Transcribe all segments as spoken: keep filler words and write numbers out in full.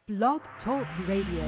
Blog Talk Radio.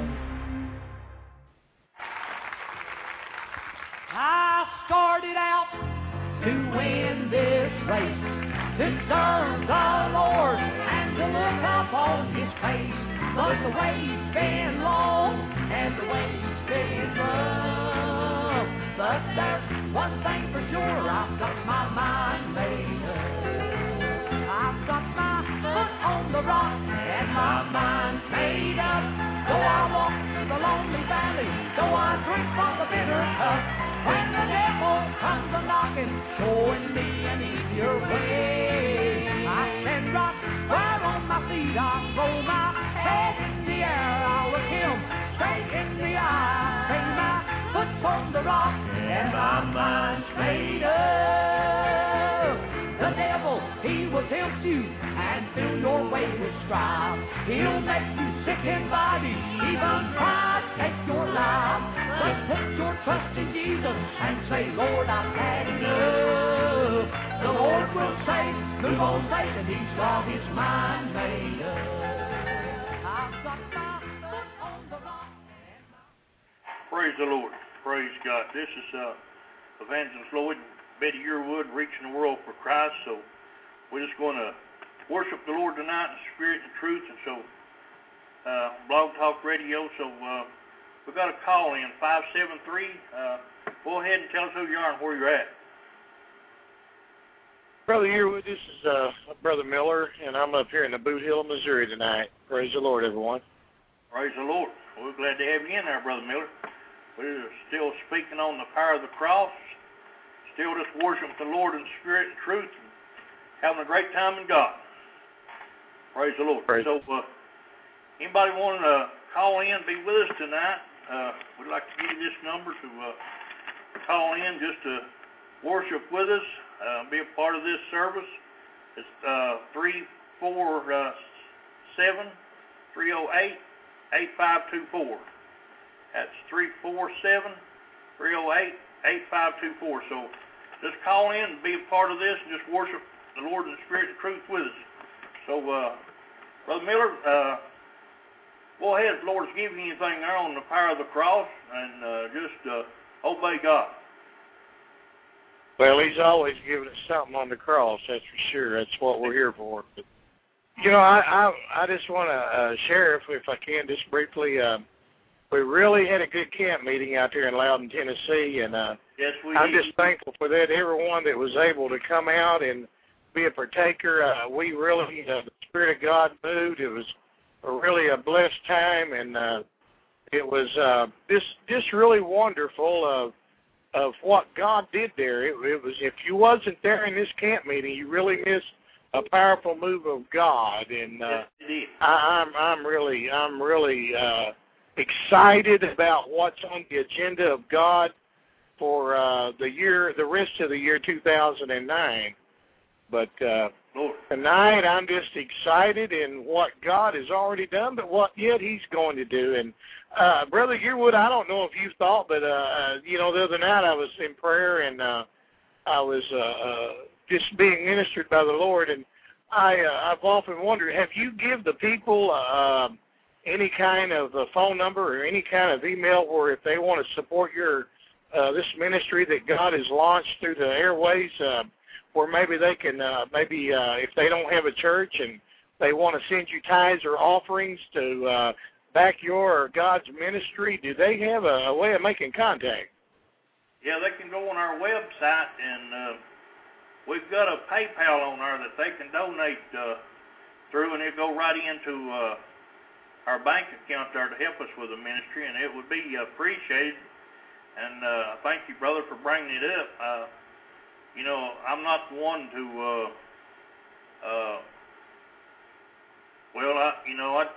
I started out to win this race, to serve the Lord and to look up on His face. But the way's been long and the way's been rough. But there's one thing for sure, I've got my mind made up. I've got my foot on the rock and my mind's made up. Though I walk through the lonely valley, though I drink from the bitter cup, when the devil comes a-knocking, showing me an easier way, I stand right where on my feet, I throw my head in the air, I'll look him straight in the eye, say my foot's on the rock, and my mind's made up. The devil, he will tempt you and fill your way with strife. He'll make you sick in body, even try to take your life. But put your trust in Jesus and say, Lord, I've had enough. The Lord will say, move on, Satan, he's got his mind made up. I've got my foot on the rock. And my... Praise the Lord. Praise God. This is uh, Evangelist Lloyd and Betty Yearwood reaching the world for Christ. So we're just going to worship the Lord tonight in spirit and truth. And so uh, Blog Talk Radio. So uh, we've got a call in, five seven three. Uh, go ahead and tell us who you are and where you're at. Brother Yearwood, this is uh, Brother Miller, and I'm up here in the Boot Hill, Missouri tonight. Praise the Lord, everyone. Praise the Lord. We're glad to have you in there, Brother Miller. We're still speaking on the power of the cross, still just worshiping the Lord in spirit and truth, and having a great time in God. Praise the Lord. Praise. So, uh, anybody want to call in, be with us tonight? Uh, we'd like to give you this number to uh, call in just to worship with us, uh, be a part of this service. It's uh, three four seven, three oh eight, eight five two four. That's three four seven, three oh eight, eight five two four. So just call in and be a part of this and just worship the Lord in spirit and truth with us. So, uh, Brother Miller, uh, go ahead, if the Lord's giving you anything there on the power of the cross, and uh, just uh, obey God. Well, He's always giving us something on the cross, that's for sure. That's what we're here for. But, you know, I I, I just want to uh, share, if, if I can, just briefly, uh, we really had a good camp meeting out there in Loudon, Tennessee, and uh, yes, we I'm did. just thankful for that, everyone that was able to come out and be a partaker. Uh, we really, uh, the Spirit of God moved. It was a really a blessed time, and uh, it was uh, just just really wonderful of of what God did there. It, it was, if you wasn't there in this camp meeting, you really missed a powerful move of God, and uh, yes, indeed. I, I'm I'm really I'm really uh, excited about what's on the agenda of God for uh, the year, the rest of the year two thousand nine. But uh, Lord. Tonight I'm just excited in what God has already done, but what yet He's going to do. And uh, Brother Yearwood, I don't know if you've thought, but uh, you know, the other night I was in prayer and uh, I was uh, uh, just being ministered by the Lord, and I uh, I've often wondered, have you give the people uh, any kind of a phone number or any kind of email where if they want to support your uh, this ministry that God has launched through the airways? Uh, Or maybe they can, uh, maybe uh, if they don't have a church and they want to send you tithes or offerings to uh, back your or God's ministry, do they have a, a way of making contact? Yeah, they can go on our website, and uh, we've got a PayPal on there that they can donate uh, through, and it'll go right into uh, our bank account there to help us with the ministry, and it would be appreciated. And uh, thank you, brother, for bringing it up. Uh, You know, I'm not the one to, uh, uh, well, I, you know, I,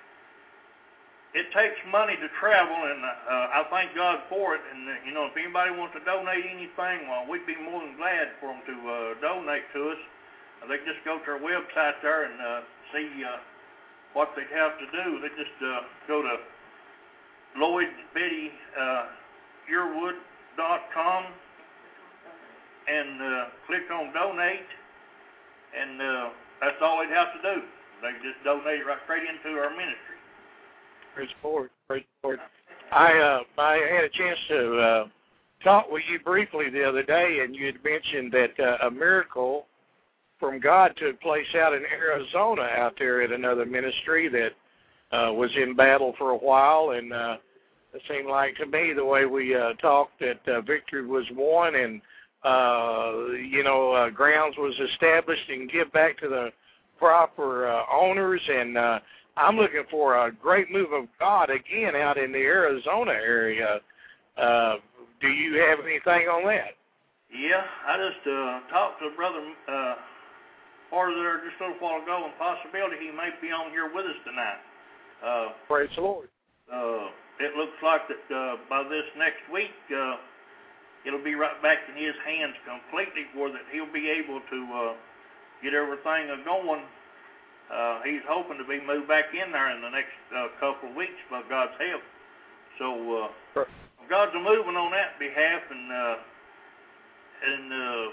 it takes money to travel, and uh, I thank God for it. And, uh, you know, if anybody wants to donate anything, well, we'd be more than glad for them to uh, donate to us. Uh, they just go to our website there and uh, see uh, what they have to do. They just uh, go to Lloyd Betty uh, Yearwood dot com. And uh, click on donate, and uh, that's all they'd have to do. They just donate right straight into our ministry. Praise the Lord. Praise the Lord. I, uh, I had a chance to uh, talk with you briefly the other day, and you had mentioned that uh, a miracle from God took place out in Arizona out there at another ministry that uh, was in battle for a while, and uh, it seemed like to me the way we uh, talked that uh, victory was won and, uh, you know, uh, grounds was established and give back to the proper uh, owners, and uh, I'm looking for a great move of God again out in the Arizona area. Uh, do you have anything on that? Yeah, I just uh, talked to Brother uh, Farther there just a little while ago, and possibility he may be on here with us tonight. Uh, Praise the Lord. Uh, it looks like that uh, by this next week, uh, it'll be right back in his hands completely, where that he'll be able to uh, get everything going. Uh, he's hoping to be moved back in there in the next uh, couple of weeks by God's help. So uh, sure. God's moving on that behalf, and uh, and uh,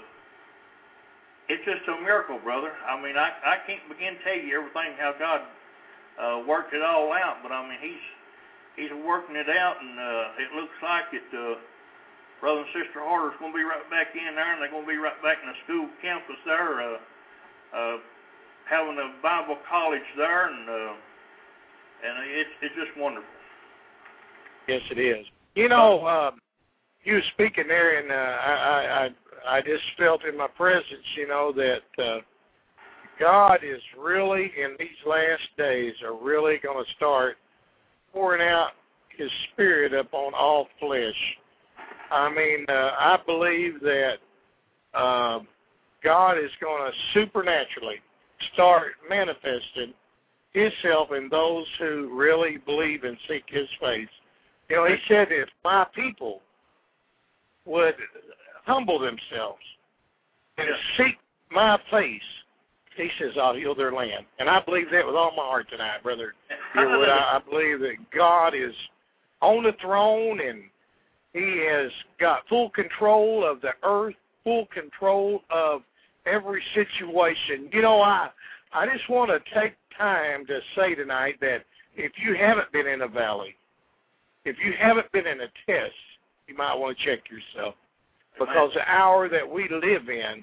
it's just a miracle, brother. I mean, I I can't begin to tell you everything how God uh, worked it all out, but I mean, he's he's working it out, and uh, it looks like it. Uh, Brother and Sister Harder's going to be right back in there, and they're going to be right back in the school campus there, uh, uh, having a Bible college there, and uh, and it's it's just wonderful. Yes, it is. You know, uh, you were speaking there, and uh, I, I I just felt in my presence, you know, that uh, God is really in these last days are really going to start pouring out His Spirit upon all flesh. I mean, uh, I believe that uh, God is going to supernaturally start manifesting Himself in those who really believe and seek His face. You know, He said if my people would humble themselves and seek my face, He says, I'll heal their land. And I believe that with all my heart tonight, brother. Dearwood. I, I believe that God is on the throne, and He has got full control of the earth, full control of every situation. You know, I I just want to take time to say tonight that if you haven't been in a valley, if you haven't been in a test, you might want to check yourself. Because the hour that we live in,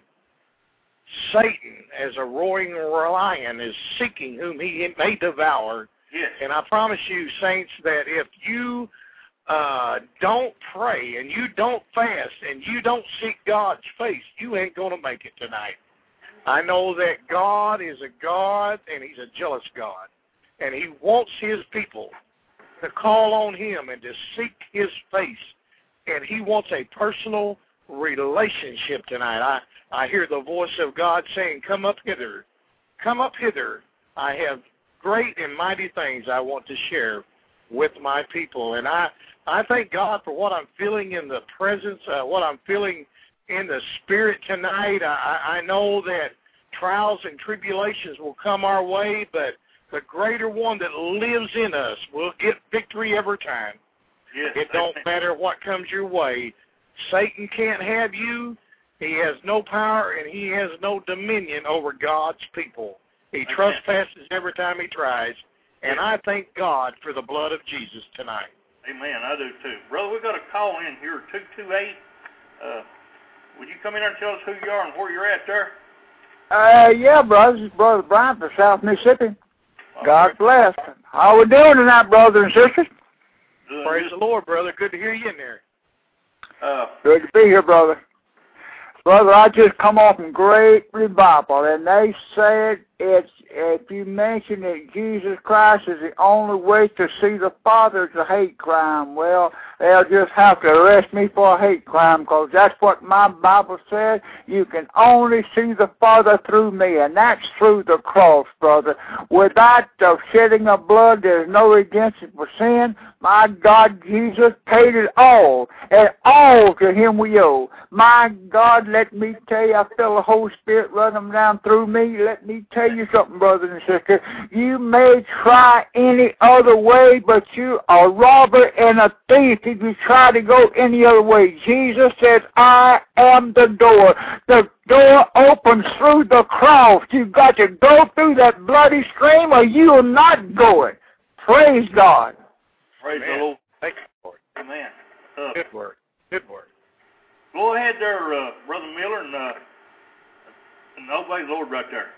Satan, as a roaring lion, is seeking whom he may devour. Yes. And I promise you, saints, that if you uh, don't pray and you don't fast and you don't seek God's face, you ain't going to make it tonight. I know that God is a God, and He's a jealous God. And He wants His people to call on Him and to seek His face. And He wants a personal relationship tonight. I, I hear the voice of God saying, come up hither. Come up hither. I have great and mighty things I want to share with my people. And I, I thank God for what I'm feeling in the presence, uh, what I'm feeling in the Spirit tonight. I, I know that trials and tribulations will come our way, but the greater one that lives in us will get victory every time. Yes, it don't matter what comes your way. Satan can't have you. He has no power, and he has no dominion over God's people. He Amen. Trespasses every time he tries, and I thank God for the blood of Jesus tonight. Amen. I do too. Brother, we've got a call in here, two two eight. Uh, would you come in there and tell us who you are and where you're at there? Uh, yeah, brother. This is Brother Brian from South Mississippi. Oh, God bless. How we doing tonight, brothers and sisters? Good. Praise the Lord, brother. Good to hear you in there. Uh, Good to be here, brother. Brother, I just come off from great revival, and they said it's if you mention that Jesus Christ is the only way to see the Father, it's a hate crime. Well, they'll just have to arrest me for a hate crime, because that's what my Bible said. You can only see the Father through me, and that's through the cross, brother. Without the shedding of blood, there's no redemption for sin. My God, Jesus paid it all, and all to Him we owe. My God, let me tell you, I feel the Holy Spirit running down through me. Let me tell you something, brothers and sisters. You may try any other way, but you are a robber and a thief if you try to go any other way. Jesus said, I am the door. The door opens through the cross. You've got to go through that bloody stream, or you will not go it. Praise God. Praise Amen. the Lord. Thank you for it. Amen. Uh, Good work. Good work. Go ahead there, uh, Brother Miller, and, uh, and obey the Lord right there.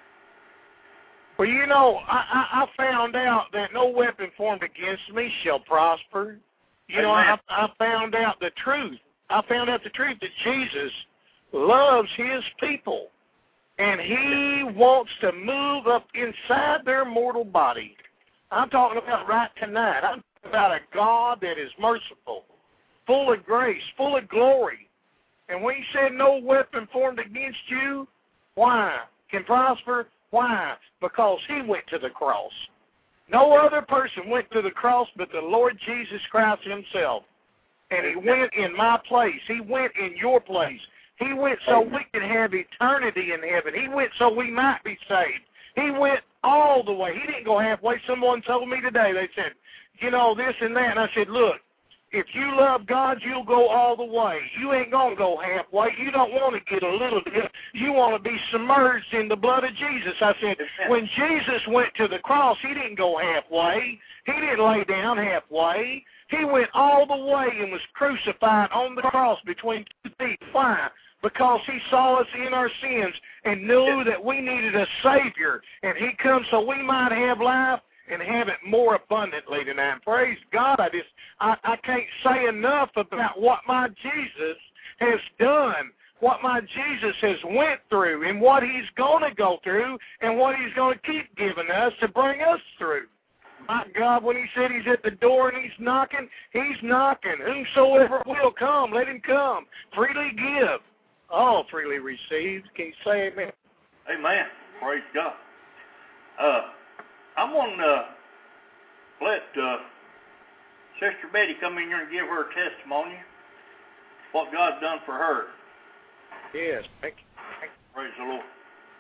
Well, you know, I, I, I found out that no weapon formed against me shall prosper. You know, I, I found out the truth. I found out the truth that Jesus loves his people, and he wants to move up inside their mortal body. I'm talking about right tonight. I'm talking about a God that is merciful, full of grace, full of glory. And when he said no weapon formed against you, why? Can prosper? Why? Because he went to the cross. No other person went to the cross but the Lord Jesus Christ himself. And he went in my place. He went in your place. He went so we could have eternity in heaven. He went so we might be saved. He went all the way. He didn't go halfway. Someone told me today, they said, you know, this and that. And I said, look, if you love God, you'll go all the way. You ain't going to go halfway. You don't want to get a little bit. You want to be submerged in the blood of Jesus. I said, when Jesus went to the cross, he didn't go halfway. He didn't lay down halfway. He went all the way and was crucified on the cross between two feet. Why? Because he saw us in our sins and knew that we needed a Savior. And he come so we might have life and have it more abundantly tonight. Praise God. I just I, I can't say enough about what my Jesus has done, what my Jesus has went through, and what he's going to go through, and what he's going to keep giving us to bring us through. My God, when he said he's at the door and he's knocking, he's knocking. Whomsoever will come, let him come. Freely give. All freely received. Can you say amen? Amen. Praise God. Uh, I'm going to let uh, Sister Betty come in here and give her testimony, what God's done for her. Yes, thank you. Thank you. Praise the Lord.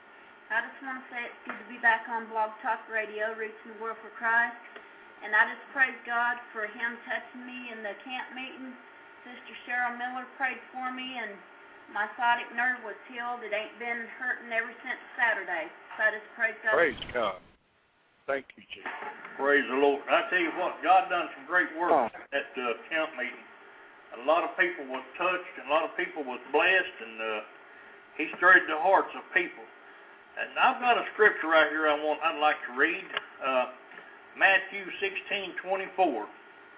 I just want to say it's good to be back on Blog Talk Radio, Reaching the World for Christ. And I just praise God for him touching me in the camp meeting. Sister Cheryl Miller prayed for me, and my sciatic nerve was healed. It ain't been hurting ever since Saturday. So I just praise God. Praise God. Thank you, Jesus. Praise the Lord. I tell you what, God done some great work Oh. at the uh, camp meeting. A lot of people was touched, and a lot of people was blessed, and uh, he stirred the hearts of people. And I've got a scripture right here I want I'd like to read. Uh, Matthew sixteen twenty-four.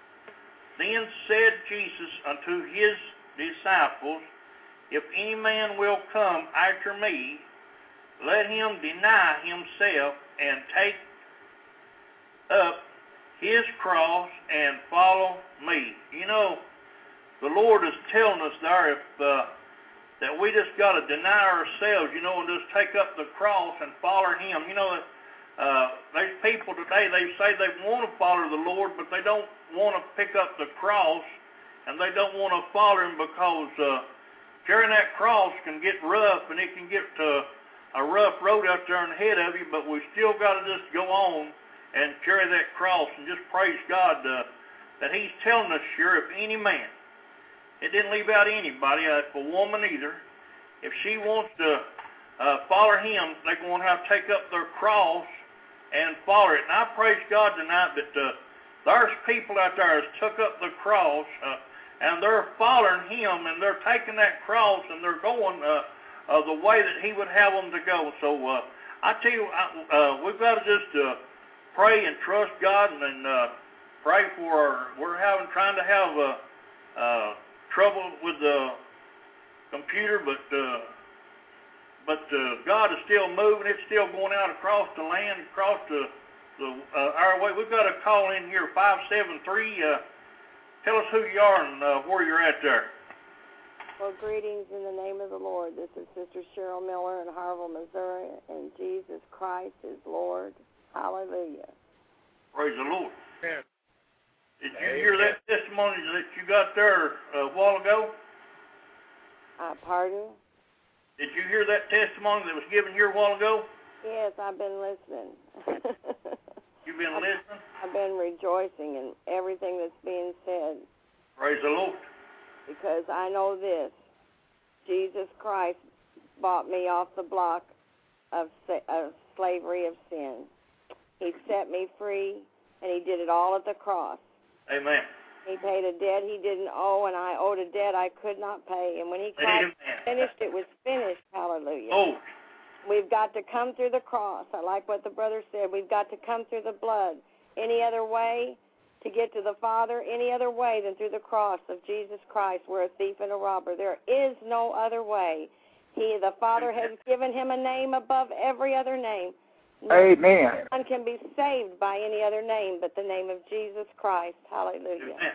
Then said Jesus unto his disciples, if any man will come after me, let him deny himself and take up his cross and follow me. You know, the Lord is telling us there if uh, that we just got to deny ourselves, you know, and just take up the cross and follow him. You know, uh, there's people today, they say they want to follow the Lord, but they don't want to pick up the cross, and they don't want to follow him because uh, carrying that cross can get rough, and it can get uh, a rough road out there ahead of you, but we still got to just go on and carry that cross and just praise God uh, that he's telling us here, if any man, it didn't leave out anybody, uh, if a woman either, if she wants to uh, follow him, they're going to have to take up their cross and follow it. And I praise God tonight that uh, there's people out there that's took up the cross uh, and they're following him, and they're taking that cross and they're going uh, uh, the way that he would have them to go. So uh, I tell you, I, uh, we've got to just uh, pray and trust God, and, and uh, pray for our, we're having trying to have uh, uh, trouble with the computer, but uh, but uh, God is still moving. It's still going out across the land, across the, the uh, our way. We've got a call in here, five seven three. Uh, tell us who you are and uh, where you're at there. Well, greetings in the name of the Lord. This is Sister Cheryl Miller in Harville, Missouri, and Jesus Christ is Lord. Hallelujah. Praise the Lord. Yeah. Did you hear that testimony that you got there a while ago? Uh, pardon? Did you hear that testimony that was given here a while ago? Yes, I've been listening. You've been I've, listening? I've been rejoicing in everything that's being said. Praise the Lord. Because I know this. Jesus Christ bought me off the block of, of slavery of sin. He set me free, and he did it all at the cross. Amen. He paid a debt he didn't owe, and I owed a debt I could not pay. And when he cried, finished, it was finished. Hallelujah. Oh. We've got to come through the cross. I like what the brother said. We've got to come through the blood. Any other way to get to the Father, any other way than through the cross of Jesus Christ, we're a thief and a robber. There is no other way. He, the Father has given him a name above every other name. No Amen. one can be saved by any other name but the name of Jesus Christ. Hallelujah. Amen.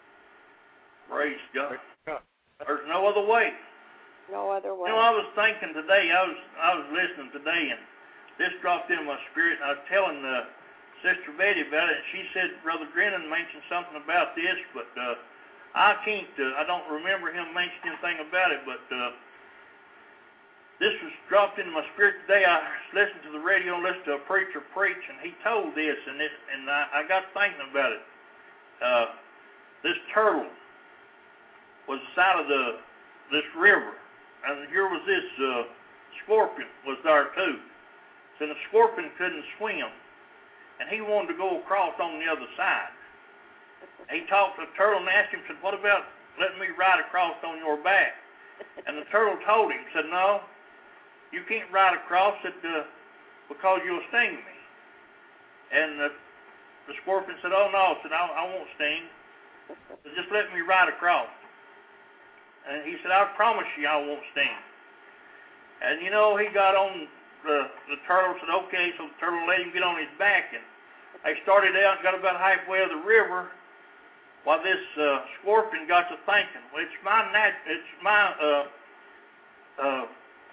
Praise God. There's no other way. No other way. You know, I was thinking today, I was I was listening today, and this dropped into my spirit, and I was telling uh, Sister Betty about it, and she said Brother Drennan mentioned something about this, but uh, I can't, uh, I don't remember him mentioning anything about it, but uh, this was dropped into my spirit today. I listened to the radio and listened to a preacher preach, and he told this, and it, and I, I got thinking about it. Uh, this turtle was the side of the this river, and here was this uh, scorpion was there too. So the scorpion couldn't swim, and he wanted to go across on the other side. He talked to the turtle and asked him, said, "What about letting me ride across on your back?" And the turtle told him, said, "No, you can't ride across it uh, because you'll sting me." And the, the scorpion said, "Oh no," said, I, I won't sting. So just let me ride across. And he said, "I promise you I won't sting." And you know, he got on the, the turtle, said, "Okay," so the turtle let him get on his back, and they started out and got about halfway of the river, while this uh, scorpion got to thinking, well, it's my nat- it's my uh, uh,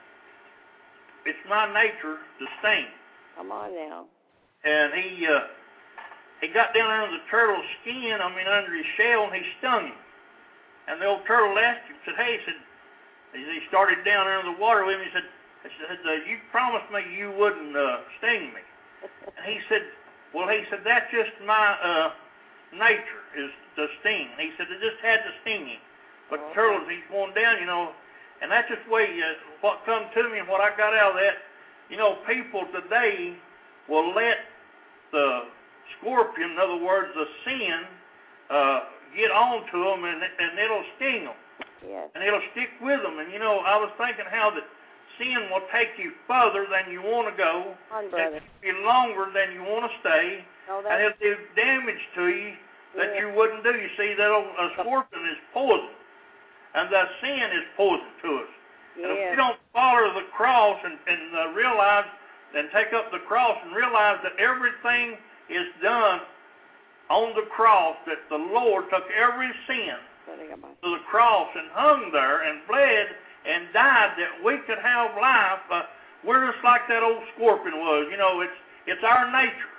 it's my nature to sting. Come on now. And he uh, he got down under the turtle's skin, I mean under his shell, and he stung him. And the old turtle asked him, said, "Hey," he said, he started down under the water with him. He said, he said uh, "You promised me you wouldn't uh, sting me." And he said, "Well," he said, "that's just my uh, nature is to sting." And he said, "It just had to sting him." But the turtle, he's going down, you know, and that's just the way uh, what come to me and what I got out of that. You know, people today will let the scorpion, in other words, the sin, uh, get on to them, and, and it'll sting them. Yes. And it'll stick with them. And, you know, I was thinking how that sin will take you further than you want to go, on, and take you longer than you want to stay, no, and it'll do damage to you that yes. you wouldn't do. You see, that old, a scorpion is poison, and that sin is poison to us. Yes. And if we don't follow the cross and, and uh, realize and take up the cross and realize that everything is done on the cross, that the Lord took every sin to the cross and hung there and bled and died that we could have life, uh, we're just like that old scorpion was. You know, it's it's our nature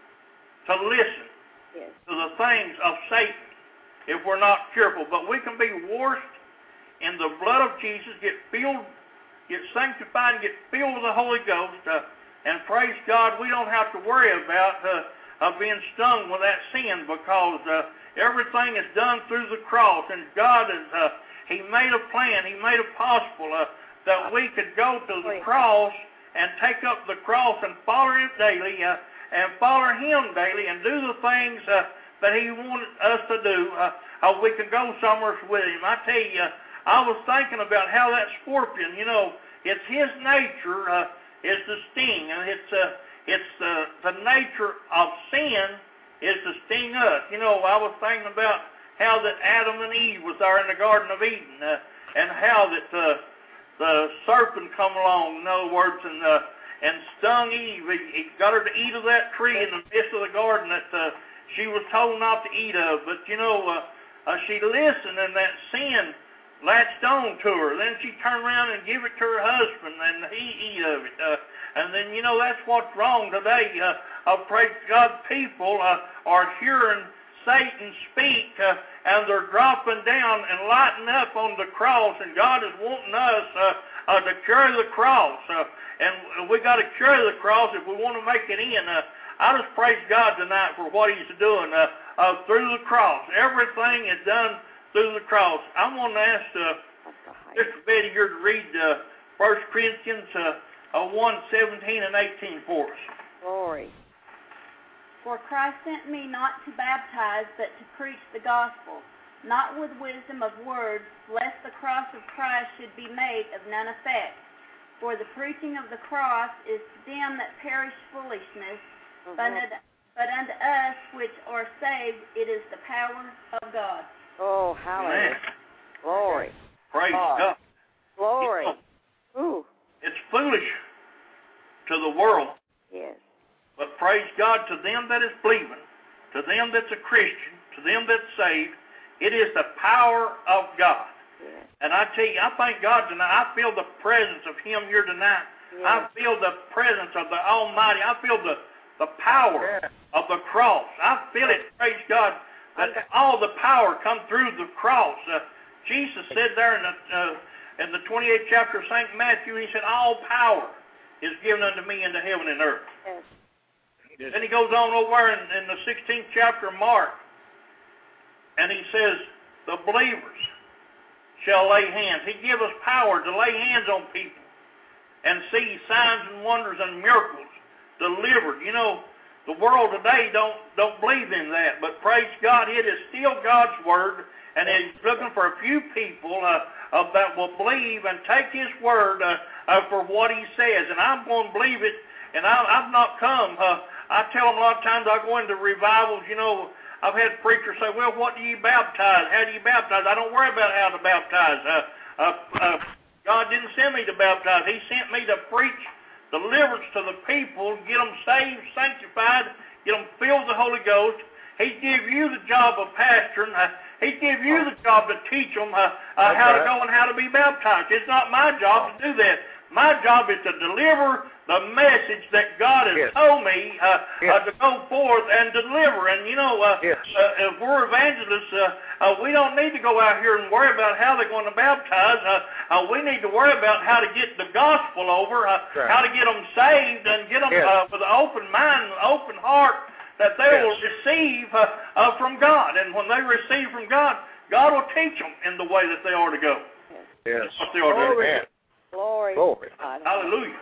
to listen yes. to the things of Satan if we're not careful. But we can be washed in the blood of Jesus, get filled, get sanctified, and get filled with the Holy Ghost, uh, and praise God, we don't have to worry about uh, of being stung with that sin, because uh, everything is done through the cross, and God is, uh, He made a plan, He made it possible uh, that we could go to the cross and take up the cross and follow Him daily, uh, and follow Him daily, and do the things uh, that He wanted us to do. Uh, uh, we could go somewhere with Him. I tell you, uh, I was thinking about how that scorpion, you know, it's his nature uh, is to sting, and it's uh, it's uh, the nature of sin is to sting us. You know, I was thinking about how that Adam and Eve was there in the Garden of Eden, uh, and how that uh, the serpent come along, in other words, and uh, and stung Eve. He, he got her to eat of that tree in the midst of the garden that uh, she was told not to eat of. But you know, uh, uh, she listened, and that sin latched on to her. Then she turned around and gave it to her husband, and he eat of it. Uh, and then, you know, that's what's wrong today. Uh, I pray God, people uh, are hearing Satan speak, uh, and they're dropping down and lighting up on the cross, and God is wanting us uh, uh, to carry the cross. Uh, and we got to carry the cross if we want to make it in. Uh, I just praise God tonight for what He's doing uh, uh, through the cross. Everything is done through the cross. I'm going to ask uh, Mister Betty here to read uh, First Corinthians uh, uh, one, seventeen and eighteen for us. Glory. For Christ sent me not to baptize, but to preach the gospel, not with wisdom of words, lest the cross of Christ should be made of none effect. For the preaching of the cross is to them that perish foolishness, mm-hmm. but, unto, but unto us which are saved it is the power of God. Oh, hallelujah. Glory. Praise God. God. Glory. You know, Ooh. it's foolish to the world. Yes. But praise God, to them that is believing, to them that's a Christian, to them that's saved, it is the power of God. Yes. And I tell you, I thank God tonight. I feel the presence of Him here tonight. Yes. I feel the presence of the Almighty. I feel the, the power yes. of the cross. I feel it, praise God, that okay. all the power come through the cross. Uh, Jesus said there in the, uh, in the twenty-eighth chapter of Saint Matthew, He said, all power is given unto me into heaven and earth. Yes. Then He goes on over in, in the sixteenth chapter of Mark, and He says, the believers shall lay hands. He gives us power to lay hands on people and see signs and wonders and miracles delivered. You know, the world today don't don't believe in that, but praise God, it is still God's Word, and He's looking for a few people uh, uh, that will believe and take His Word uh, uh, for what He says, and I'm going to believe it, and I, I've not come. Uh, I tell them a lot of times I go into revivals, you know, I've had preachers say, well, what do you baptize? How do you baptize? I don't worry about how to baptize. Uh, uh, uh, God didn't send me to baptize. He sent me to preach deliverance to the people, get them saved, sanctified, get them filled with the Holy Ghost. He give you the job of pastoring. Uh, he give you the job to teach them uh, uh, how to go and how to be baptized. It's not my job to do that. My job is to deliver the message that God has yes. told me uh, yes. uh, to go forth and deliver. And, you know, uh, yes. uh, if we're evangelists, uh, uh, we don't need to go out here and worry about how they're going to baptize. Uh, uh, we need to worry about how to get the gospel over, uh, right. how to get them saved and get them yes. uh, with an open mind, an open heart, that they yes. will receive uh, uh, from God. And when they receive from God, God will teach them in the way that they are to go. Yes. What they are to do. Glory. Glory. Hallelujah.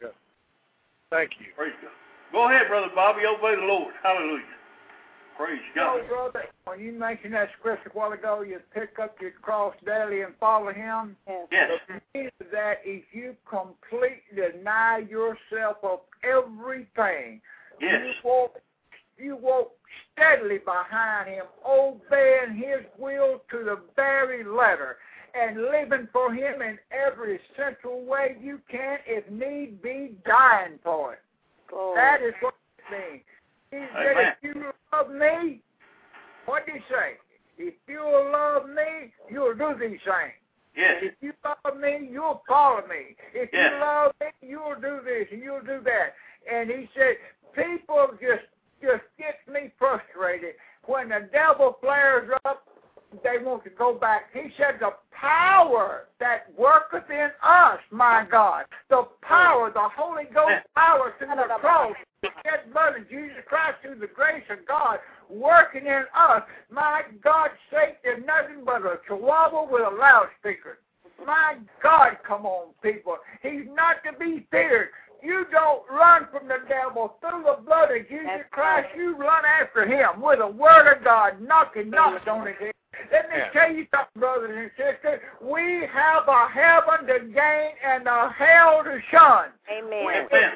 Thank you. Praise God. Go ahead, Brother Bobby. Obey the Lord. Hallelujah. Praise God. You know, brother, when you mentioned that scripture a while ago, you pick up your cross daily and follow Him. Yes. Yes. The meaning of that is you completely deny yourself of everything. Yes. You walk, you walk steadily behind Him, obeying His will to the very letter, and living for Him in every essential way you can, if need be, dying for it. Glory. That is what it means. He said, if you love me, what did He say? If you love me, you'll do these things. Yes. If you love me, you'll follow me. If yes. you love me, you'll do this and you'll do that. And He said, people just just get me frustrated. When the devil flares up, they want to go back. He said the power that worketh in us, my God, the power, the Holy Ghost power through the cross, the shed blood of Jesus Christ through the grace of God working in us. My God, Satan is nothing but a chihuahua with a loudspeaker. My God, come on, people. He's not to be feared. You don't run from the devil through the blood of Jesus Christ. You run after Him with the Word of God knocking knocks on His head. Let me yeah. tell you something, brothers and sisters. We have a heaven to gain and a hell to shun. Amen. Amen.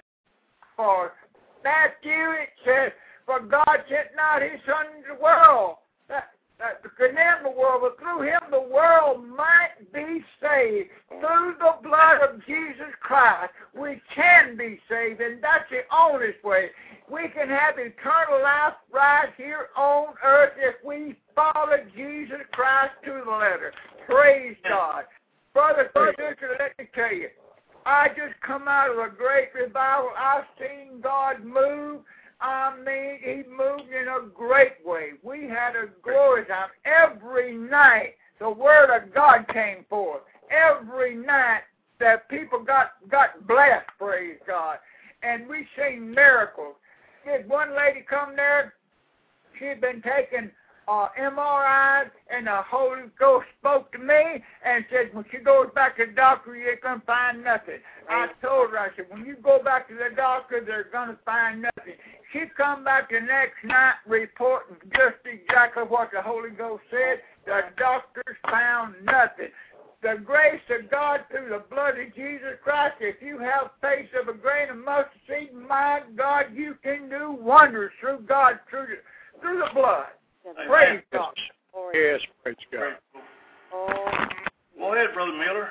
For Matthew, it says, for God sent not His Son into the world that, that to condemn the world, but through Him the world might be saved. Through the blood of Jesus Christ, we can be saved, and that's the only way. We can have eternal life right here on earth if we follow Jesus Christ to the letter. Praise God. Brother, brother, let me tell you, I just come out of a great revival. I've seen God move. I mean, He moved in a great way. We had a glorious time. Every night, the Word of God came forth. Every night, that people got, got blessed, praise God. And we seen miracles. Did one lady come there? She'd been taking uh, M R Is, and the Holy Ghost spoke to me and said, when she goes back to the doctor, you ain't going to find nothing. I told her, I said, when you go back to the doctor, they're going to find nothing. she come back the next night reporting just exactly what the Holy Ghost said. The doctors found nothing. The grace of God through the blood of Jesus Christ, if you have faith of a grain of mustard seed, my God, you can do wonders through God, through the, through the blood. Amen. Praise God. Yes, praise God. Oh. Go ahead, Brother Miller.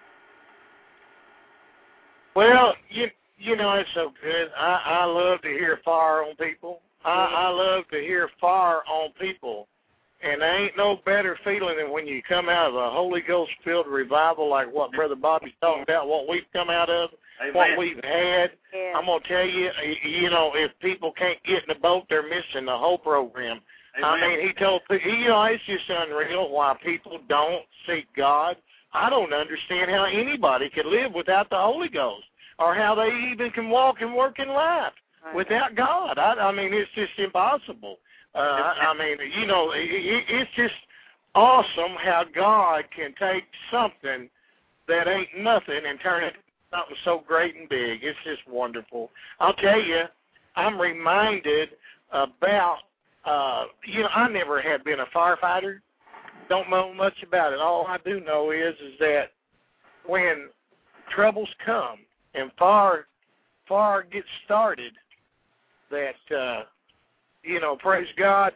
Well, you you know, it's so good. I, I love to hear fire on people. I, I love to hear fire on people. And there ain't no better feeling than when you come out of a Holy Ghost-filled revival like what Brother Bobby's talking about, what we've come out of, Amen. what we've had. Yeah. I'm going to tell you, you know, if people can't get in the boat, they're missing the whole program. Amen. I mean, he told people, you know, it's just unreal why people don't seek God. I don't understand how anybody could live without the Holy Ghost or how they even can walk and work in life without God. I, I mean, it's just impossible. Uh, I, I mean, you know, it, it, it's just awesome how God can take something that ain't nothing and turn it into something so great and big. It's just wonderful. I'll tell you, I'm reminded about, uh, you know, I never have been a firefighter. Don't know much about it. All I do know is is that when troubles come and fire, fire gets started, that, uh, you know, praise God,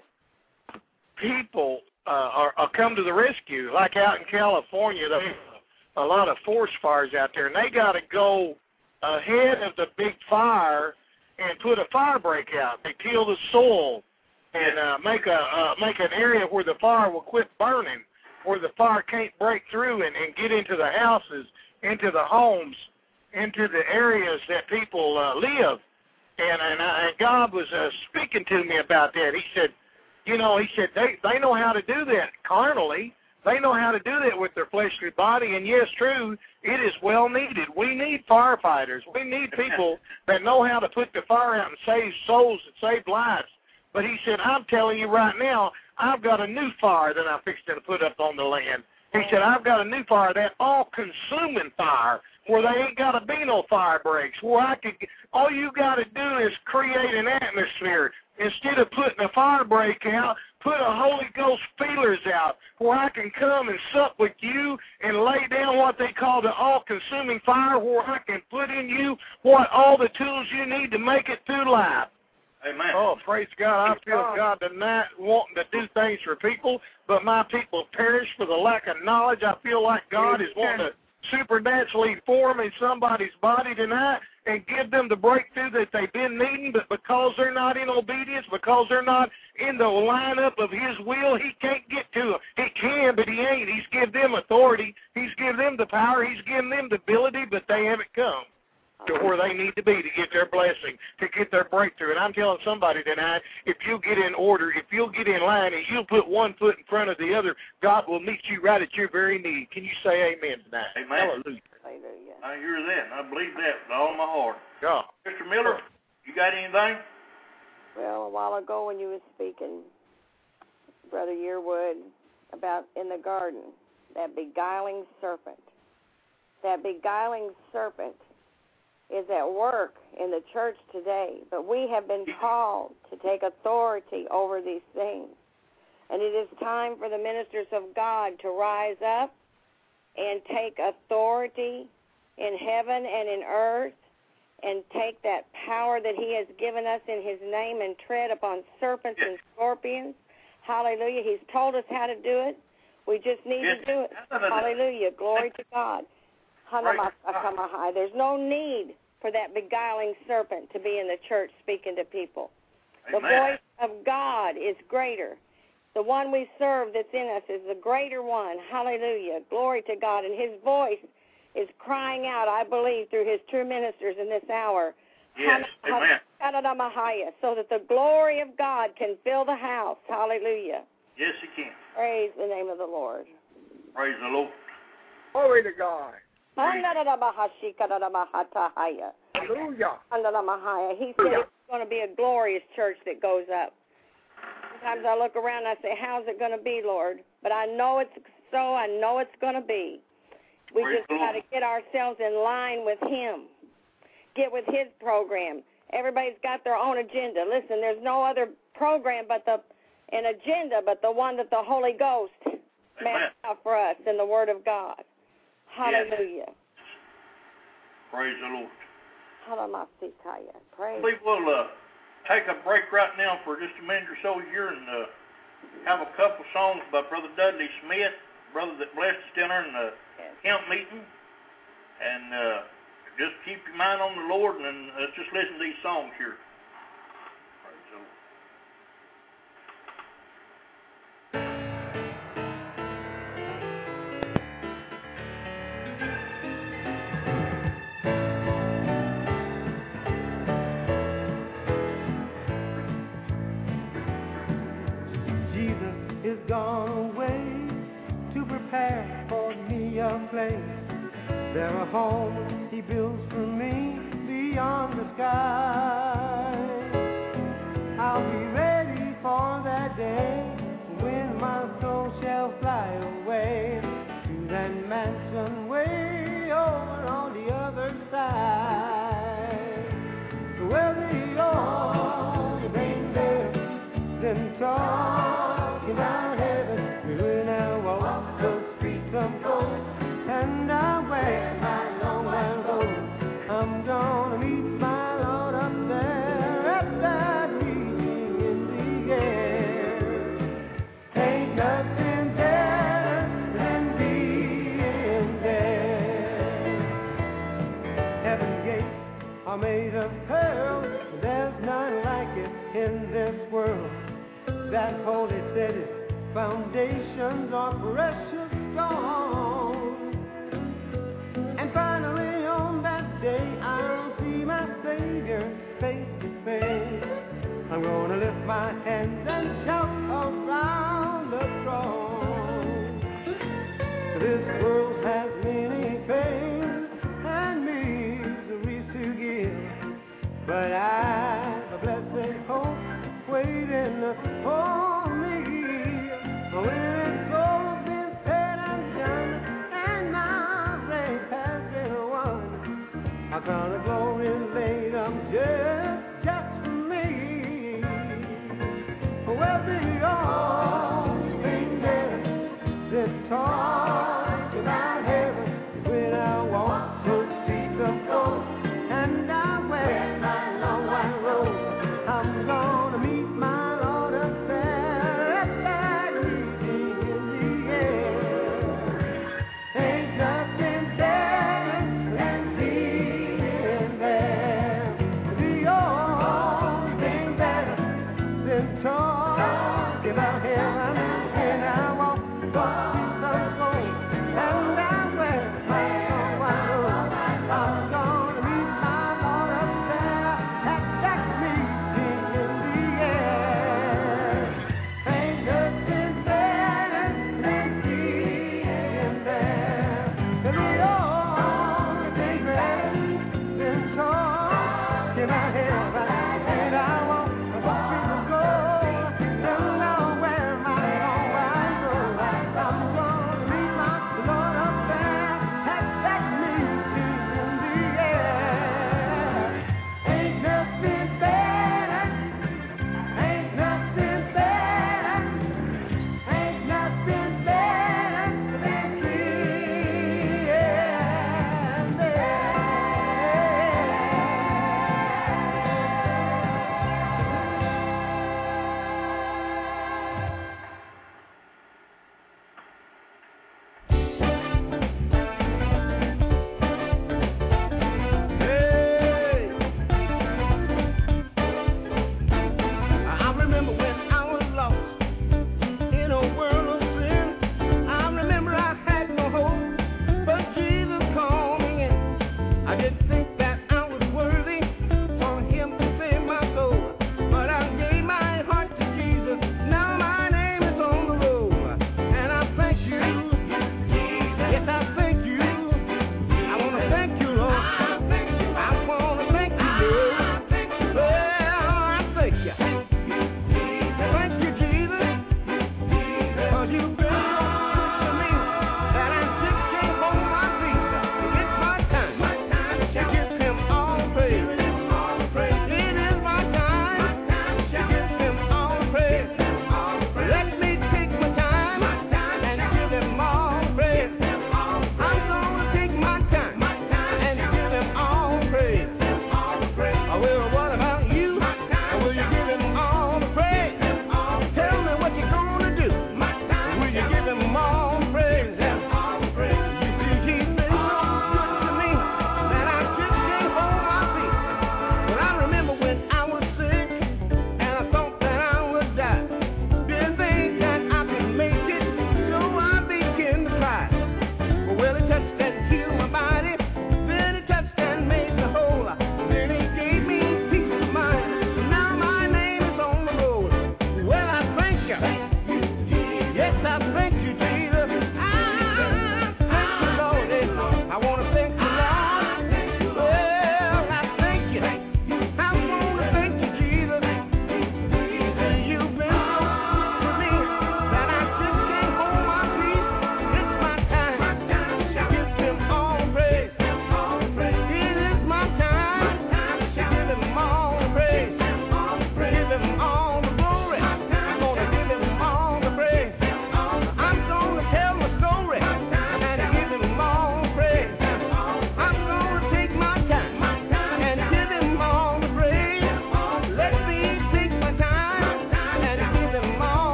people uh, are, are come to the rescue. Like out in California, there's a lot of forest fires out there, and they got to go ahead of the big fire and put a fire break out. They till the soil and uh, make a uh, make an area where the fire will quit burning, where the fire can't break through and, and get into the houses, into the homes, into the areas that people uh, live. And, and, I, and God was uh, speaking to me about that. He said, you know, he said, they, they know how to do that carnally. They know how to do that with their fleshly body. And yes, true, it is well needed. We need firefighters. We need people that know how to put the fire out and save souls and save lives. But he said, I'm telling you right now, I've got a new fire that I'm fixing to put up on the land. He said, I've got a new fire, that all-consuming fire, where they ain't got to be no fire breaks, where I could, all you got to do is create an atmosphere. Instead of putting a fire break out, put a Holy Ghost feelers out, where I can come and sup with you and lay down what they call the all-consuming fire, where I can put in you what all the tools you need to make it through life. Amen. Oh, praise God. I feel God tonight wanting to do things for people, but my people perish for the lack of knowledge. I feel like God is wanting to supernaturally form in somebody's body tonight and give them the breakthrough that they've been needing, but because they're not in obedience, because they're not in the lineup of His will, He can't get to them. He can, but He ain't. He's given them authority. He's given them the power. He's given them the ability, but they haven't come to where they need to be to get their blessing, to get their breakthrough. And I'm telling somebody tonight, if you'll get in order, if you'll get in line, and you'll put one foot in front of the other, God will meet you right at your very need. Can you say amen tonight? Amen. Hallelujah. Hallelujah. I hear that, and I believe that with all my heart. God. Mister Miller, you got anything? Well, a while ago when you were speaking, Brother Yearwood, about in the garden, that beguiling serpent, that beguiling serpent is at work in the church today, but we have been called to take authority over these things. And it is time for the ministers of God to rise up and take authority in heaven and in earth and take that power that He has given us in His name and tread upon serpents yes. and scorpions. Hallelujah. He's told us how to do it. We just need yes. to do it. Hallelujah. Glory to God. There's no need for that beguiling serpent to be in the church speaking to people. Amen. The voice of God is greater. The one we serve that's in us is the greater one. Hallelujah. Glory to God. And His voice is crying out, I believe, through His true ministers in this hour. Yes. Amen. So that the glory of God can fill the house. Hallelujah. Yes, He can. Praise the name of the Lord. Praise the Lord. Glory to God. Hallelujah. He said it's going to be a glorious church that goes up. Sometimes I look around and I say, how's it going to be, Lord? But I know it's so. I know it's going to be. We just got to get ourselves in line with Him, get with His program, Everybody's got their own agenda. Listen, there's no other program but the an agenda but the one that the Holy Ghost mapped out for us in the Word of God. Hallelujah. Yes. Praise the Lord. Hallelujah. Praise. We will uh, take a break right now for just a minute or so here and uh, have a couple songs by Brother Dudley Smith, brother that blessed us down there in the Yes. camp meeting. And uh, just keep your mind on the Lord and uh, just listen to these songs here. Praise the Lord. Is gone away to prepare for me a place. There a home he builds for me beyond the sky. I'll be ready for that day when my soul shall fly away to that mansion way over on the other side. Where the old reindeer then talk about heaven, when I walk those streets of gold, and I wear my long white robe, I'm gonna meet my Lord up there at that meeting in the air. Ain't nothing better than being there. Heaven's gates are made of pearl, there's none like it in this world. That holy city foundations are precious stones. And finally on that day I'll see my Savior face to face. I'm gonna lift my hands and shout around the throne. This world has many pains and miseries to give, but I've a blessed hope waiting for me. When it's all been said and done and my race has been won, I count the glory laid up just, just for me. Well, the old angel that talks about heaven when I walk those streets of gold and I wear my long white robe, I'm gonna meet my Lord up there at that meeting in the air. Ain't nothing better than being there. The only thing better than talking about heaven when I walk the streets of gold and I wear my long white robe, I'm gonna meet my Lord up there at that meeting in the air. Ain't nothing better than being there. The only thing better than talking about heaven when I walk the streets of gold and I wear my long white robe, I'm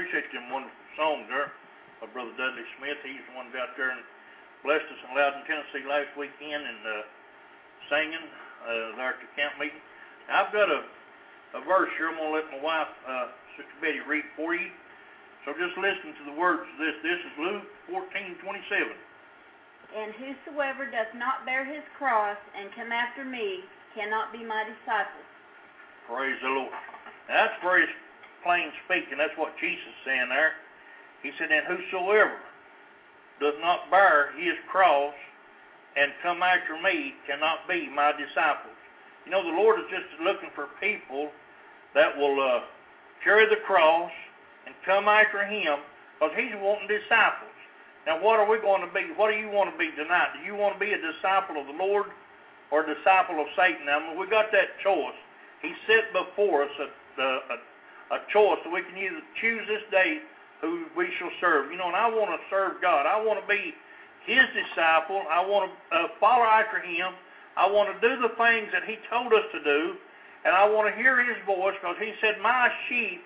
appreciate them wonderful songs there by Brother Dudley Smith. He's the one that got there and blessed us in Loudon, Tennessee last weekend and uh, singing uh, there at the camp meeting. Now, I've got a, a verse here I'm going to let my wife, uh, Sister Betty, read for you. So just listen to the words of this. This is Luke fourteen twenty-seven. And whosoever doth not bear his cross and come after me cannot be my disciple. Praise the Lord. Now, that's very plain speaking. That's what Jesus is saying there. He said, and whosoever does not bear his cross and come after me cannot be my disciples. You know, the Lord is just looking for people that will uh, carry the cross and come after him, because he's wanting disciples. Now, what are we going to be? What do you want to be tonight? Do you want to be a disciple of the Lord or a disciple of Satan? Now, we got that choice. He set before us a, a, a choice that we can either choose this day who we shall serve. You know, and I want to serve God. I want to be his disciple. I want to uh, follow after him. I want to do the things that he told us to do, and I want to hear his voice, because he said, my sheep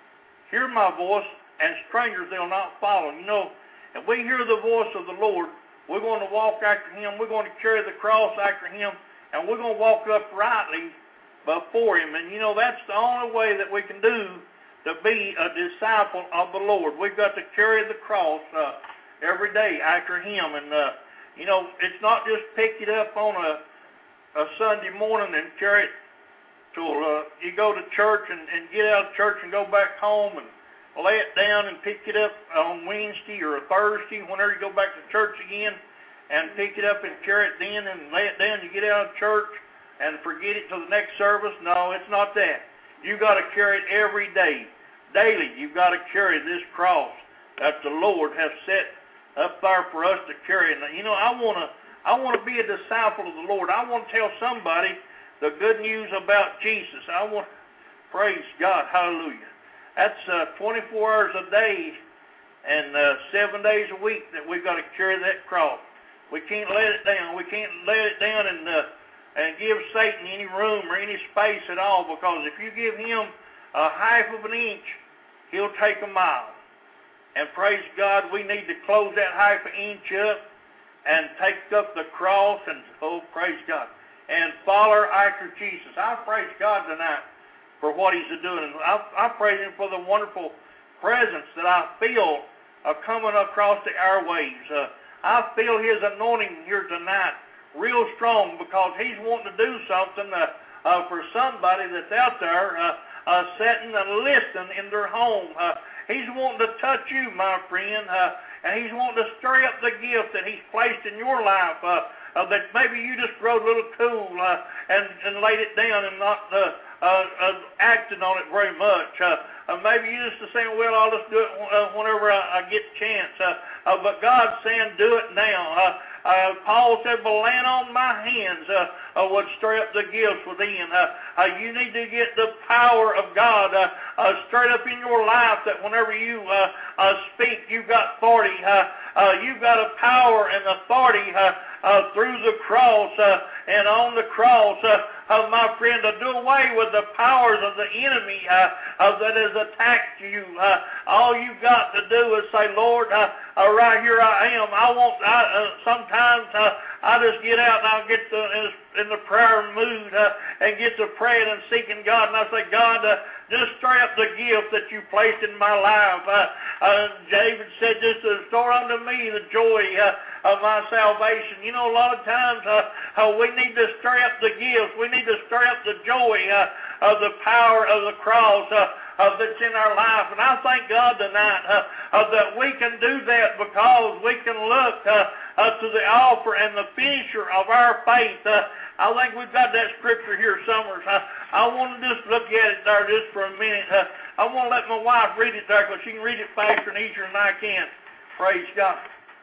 hear my voice, and strangers they'll not follow. You know, if we hear the voice of the Lord, we're going to walk after him. We're going to carry the cross after him, and we're going to walk uprightly before him. And, you know, that's the only way that we can do to be a disciple of the Lord. We've got to carry the cross uh, every day after him. And, uh, you know, it's not just pick it up on a, a Sunday morning and carry it till uh, you go to church and, and get out of church and go back home and lay it down and pick it up on Wednesday or a Thursday whenever you go back to church again, and pick it up and carry it then and lay it down. You get out of church and forget it till the next service. No, it's not that. You got to carry it every day. Daily, you've got to carry this cross that the Lord has set up there for us to carry. And, you know, I want to I want to be a disciple of the Lord. I want to tell somebody the good news about Jesus. I want, praise God, hallelujah. That's uh, twenty-four hours a day and uh, seven days a week that we've got to carry that cross. We can't let it down. We can't let it down and uh, and give Satan any room or any space at all, because if you give him a half of an inch, he'll take a mile. And praise God, we need to close that half an inch up and take up the cross and, oh, praise God, and follow after Jesus. I praise God tonight for what he's doing. And I, I praise him for the wonderful presence that I feel uh, coming across the airwaves. Uh, I feel his anointing here tonight real strong, because he's wanting to do something uh, uh, for somebody that's out there uh, uh, sitting and listening in their home. Uh, he's wanting to touch you, my friend, uh, and he's wanting to stir up the gift that he's placed in your life, uh, uh, that maybe you just rode a little cool uh, and, and laid it down and not uh, uh, uh, acted on it very much. Uh, uh, maybe you just saying, well, I'll just do it uh, whenever I, I get the chance. Uh, uh, but God's saying, do it now. Uh, Uh, Paul said, well, laying on my hands uh, uh, would stir up the gifts within. Uh, uh, you need to get the power of God uh, uh, stirred up in your life, that whenever you uh, uh, speak, you've got authority. Uh, uh, you've got a power and authority uh, uh, through the cross uh, and on the cross, uh, uh, my friend, to do away with the powers of the enemy uh, uh, that has attacked you. Uh, all you've got to do is say, Lord, uh, uh, right here I am. I want, I, uh, sometimes uh, I just get out and I'll get the, in the prayer mood uh, and get to praying and seeking God. And I say, God, uh, just stir up the gift that you placed in my life. Uh, uh, David said, just to restore unto me the joy uh, of my salvation. You know, a lot of times uh, uh, we need to stir up the gifts. We need to stir up the joy uh, of the power of the cross uh, uh, that's in our life. And I thank God tonight uh, uh, that we can do that, because we can look uh, uh, to the author and the finisher of our faith. Uh, I think we've got that scripture here somewhere. I, I want to just look at it there just for a minute. Uh, I want to let my wife read it there, because she can read it faster and easier than I can. Praise God.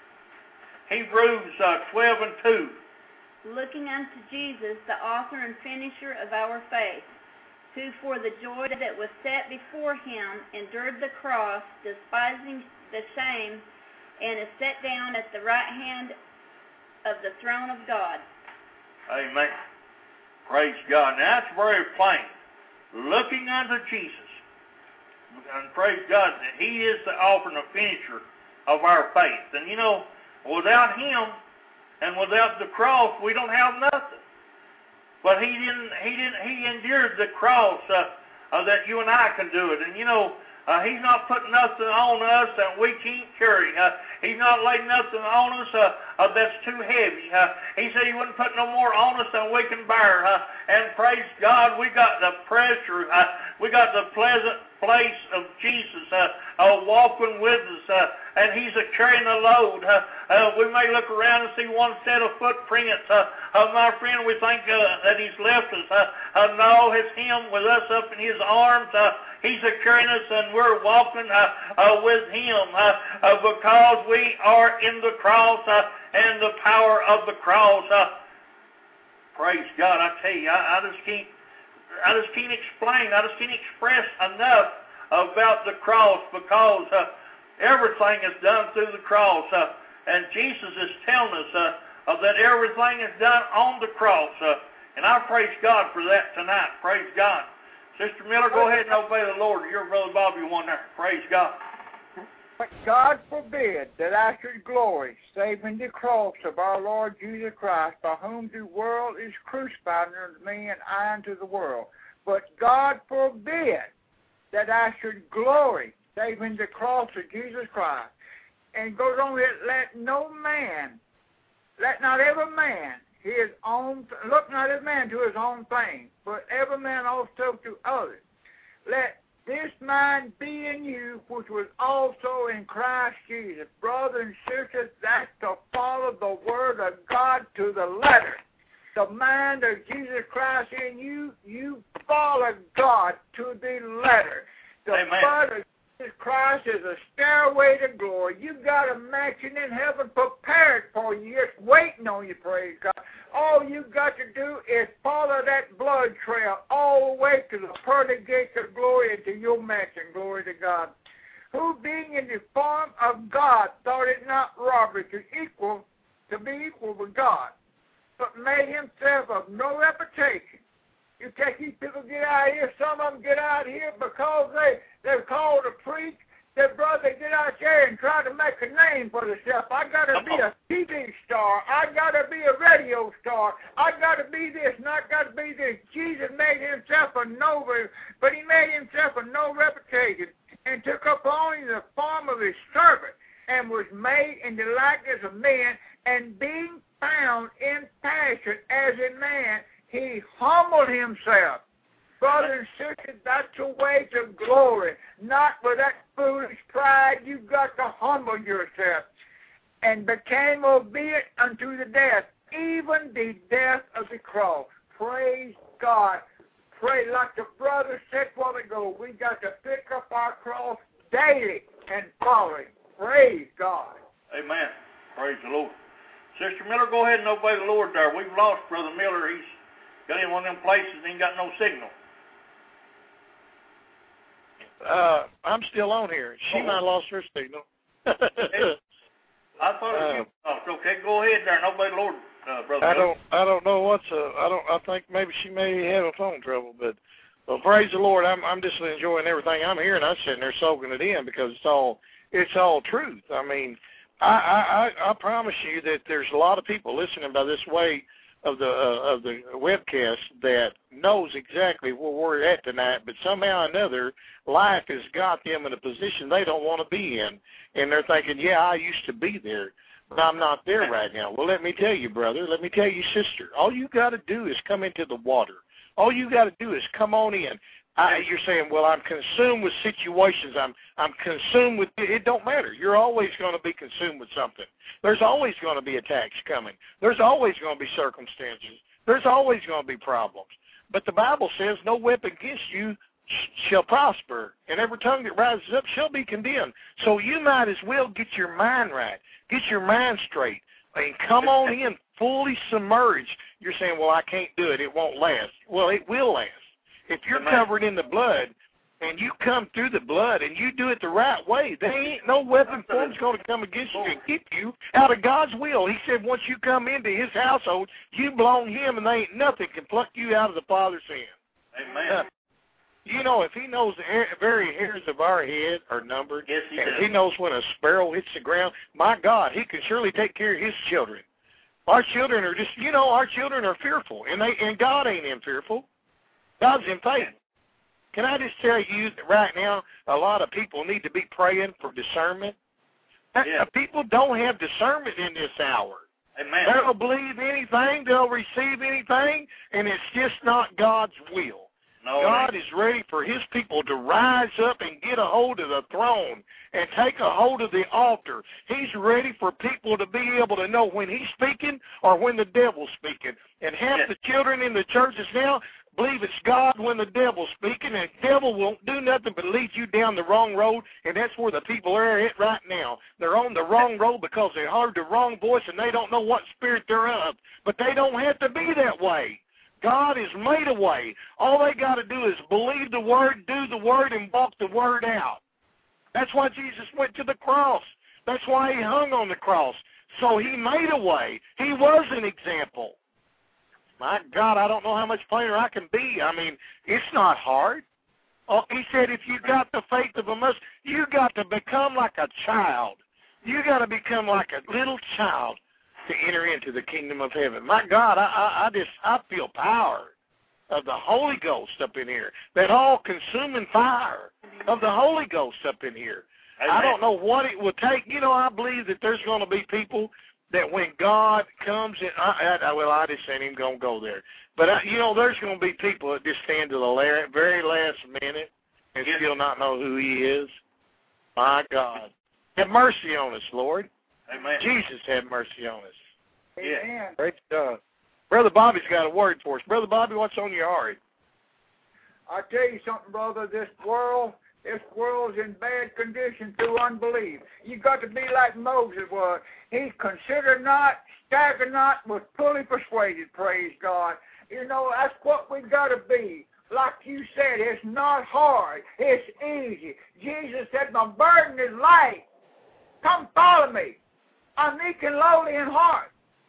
Hebrews uh, twelve and two. Looking unto Jesus, the author and finisher of our faith, who for the joy that was set before him endured the cross, despising the shame, and is set down at the right hand of the throne of God. Amen. Praise God. Now that's very plain. Looking unto Jesus, and praise God that He is the author and the finisher of our faith. And you know, without Him and without the cross, we don't have nothing. But He didn't. He didn't. He endured the cross uh, uh, that you and I can do it. And you know, uh, He's not putting nothing on us that we can't carry. Uh, he's not laying nothing on us uh, uh, that's too heavy. Uh, he said He wouldn't put no more on us than we can bear. Uh, and praise God, we got the pressure. Uh, we got the pleasant place of Jesus uh, uh, walking with us, uh, and He's uh, carrying the load. Uh, uh, we may look around and see one set of footprints. Uh, uh, my friend, we think uh, that He's left us. Uh, uh, no, it's Him with us up in His arms. Uh, he's uh, carrying us, and we're walking uh, uh, with Him uh, uh, because we are in the cross uh, and the power of the cross. Uh, praise God, I tell you, I, I just can't I just can't explain, I just can't express enough about the cross because uh, everything is done through the cross. Uh, and Jesus is telling us uh, uh, that everything is done on the cross. Uh, and I praise God for that tonight. Praise God. Sister Miller, go ahead and obey the Lord. Your Brother Bobby won there. Praise God. But God forbid that I should glory, save in the cross of our Lord Jesus Christ, by whom the world is crucified unto me, and I unto the world. But God forbid that I should glory, save in the cross of Jesus Christ. And goes on here, let no man, let not every man his own, look not every man to his own thing, but every man also to others. Let this mind be in you, which was also in Christ Jesus. Brothers and sisters, that's to follow the word of God to the letter. The mind of Jesus Christ in you, you follow God to the letter. The Amen. blood of Jesus Christ is a stairway to glory. You got a mansion in heaven prepared for you. It's waiting on you, praise God. All you got to do is follow that blood trail all the way to the pearly gates of glory and to your mansion, glory to God. Who being in the form of God thought it not robbery to equal, to be equal with God, but made himself of no reputation. You take these people get out of here, some of them get out of here because they, they're called to preach. Their brother get out there and try to make a name for themselves. I got to be a T V star. I got to be a radio star. I got to be this and I got to be this. Jesus made himself a no, but he made himself a no reputation and took up only the form of his servant and was made in the likeness of men, and being found in passion as a man, he humbled himself. Brothers and sisters, that's the way to glory. Not with that foolish pride. You've got to humble yourself. And became obedient unto the death, even the death of the cross. Praise God. Pray, like the brother said a while ago, we got to pick up our cross daily and follow Him. Praise God. Amen. Praise the Lord. Sister Miller, go ahead and obey the Lord there. We've lost Brother Miller. He's got in one of them places and ain't got no signal. Uh, I'm still on here. She Oh. might have lost her signal. I thought it was Uh, you. Okay, go ahead there and obey the Lord, uh, Brother I Miller. don't. I don't know what's. Uh, I don't. I think maybe she may be having phone trouble. But, well, praise the Lord. I'm. I'm just enjoying everything I'm hearing. I'm sitting there soaking it in because it's all. It's all truth. I mean, I. I. I, I promise you that there's a lot of people listening by this way of the uh, of the webcast that knows exactly where we're at tonight, but somehow or another, life has got them in a position they don't want to be in, and they're thinking, yeah, I used to be there, but I'm not there right now. Well, let me tell you, brother, let me tell you, sister, all you got to do is come into the water. All you got to do is come on in. I, you're saying, well, I'm consumed with situations. I'm I'm consumed with it. It don't matter. You're always going to be consumed with something. There's always going to be attacks coming. There's always going to be circumstances. There's always going to be problems. But the Bible says no weapon against you shall prosper, and every tongue that rises up shall be condemned. So you might as well get your mind right, get your mind straight, and come on in fully submerged. You're saying, well, I can't do it. It won't last. Well, it will last. If you're Amen. covered in the blood and you come through the blood and you do it the right way, there ain't no weapon form's going to come against you and keep you out of God's will. He said once you come into His household, you belong to Him, and there ain't nothing can pluck you out of the Father's hand. Amen. You know, if he knows the hair, very hairs of our head are numbered, yes, he and does. if he knows when a sparrow hits the ground, my God, he can surely take care of his children. Our children are just, you know, our children are fearful, and they and God ain't in fearful. God's in faith. Can I just tell you that right now, a lot of people need to be praying for discernment? Yeah. People don't have discernment in this hour. Amen. They'll believe anything, they'll receive anything, and it's just not God's will. No, God is ready for his people to rise up and get a hold of the throne and take a hold of the altar. He's ready for people to be able to know when he's speaking or when the devil's speaking. And half yes. the children in the churches now believe it's God when the devil's speaking, and the devil won't do nothing but lead you down the wrong road, and that's where the people are at right now. They're on the wrong road because they heard the wrong voice and they don't know what spirit they're of. But they don't have to be that way. God has made a way. All they got to do is believe the word, do the word, and walk the word out. That's why Jesus went to the cross. That's why he hung on the cross. So he made a way. He was an example. My God, I don't know how much plainer I can be. I mean, it's not hard. Oh, he said if you got the faith of a mustard, you got to become like a child. You got to become like a little child to enter into the kingdom of heaven. My God, I, I, I just, I feel power of the Holy Ghost up in here. That all-consuming fire of the Holy Ghost up in here. Amen. I don't know what it will take. You know, I believe that there's going to be people that when God comes in, I, I, well, I just ain't even going to go there. But, I, you know, there's going to be people that just stand to the la- very last minute and yes. still not know who he is. My God. Have mercy on us, Lord. Amen. Jesus had mercy on us. Amen. Yeah. Great stuff. Brother Bobby's got a word for us. Brother Bobby, what's on your heart? I tell you something, brother. This world, this world's in bad condition through unbelief. You got to be like Moses was. He considered not, staggered not, was fully persuaded. Praise God. You know, that's what we got to be. Like you said, it's not hard. It's easy. Jesus said, my burden is light. Come follow me. I'm meek and lowly in heart.